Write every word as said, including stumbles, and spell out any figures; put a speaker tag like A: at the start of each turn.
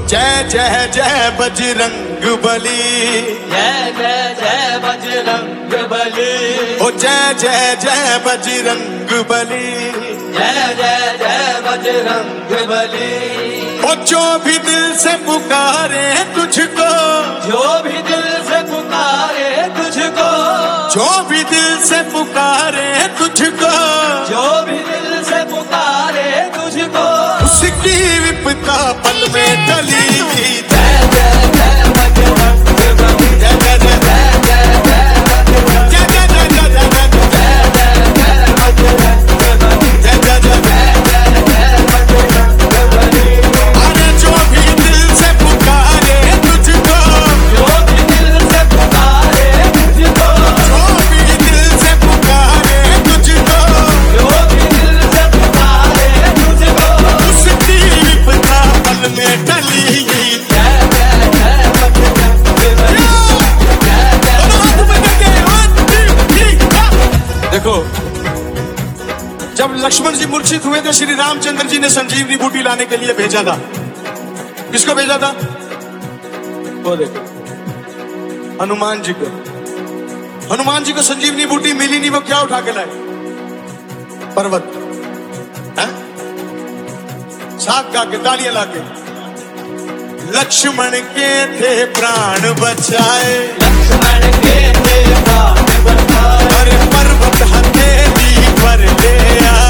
A: जय जय जय बजरंग बली,
B: जय जय जय बजरंग बली,
A: ओ जय जय जय बजरंग बली,
B: जय जय जय बजरंग बली।
A: ओ जो भी दिल से पुकारे तुझको,
B: जो भी दिल से पुकारे तुझको,
A: जो भी दिल से पुकारे तुझको,
B: जो भी दिल से पुकारे तुझको,
A: उसकी विपदा पल में टली।
B: जय जय जय बजरंग बली,
A: जय जय जय
B: जय जय जय बजरंग,
A: जय जय जय जय जय
B: जय जय जय बजरंग बली,
A: जय जय जय
B: जय जय जय बजरंग बली।
A: अरे जो भी दिल से पुकारे तुझको,
B: जो भी दिल से पुकारे तुझको,
A: जो भी दिल से पुकारे तुझको,
B: जो भी दिल से पुकारे तुझको,
A: उसकी विपदा पल में टली।
B: जय जय जय बजरंग बली, जय जय।
A: देखो, जब लक्ष्मण जी मूर्छित हुए तो श्री रामचंद्र जी ने संजीवनी बूटी लाने के लिए भेजा था। किसको भेजा था? वो देखो, हनुमान जी को। हनुमान जी को संजीवनी बूटी मिली नहीं, वो क्या उठा के लाए? पर्वत, हैं? साथ गा के, तालियां ला के। लक्ष्मण के थे प्राण बचाए,
B: लक्ष्मण के थे प्राण बचाए,
A: अरे पर्वत हथेली पर ले आए।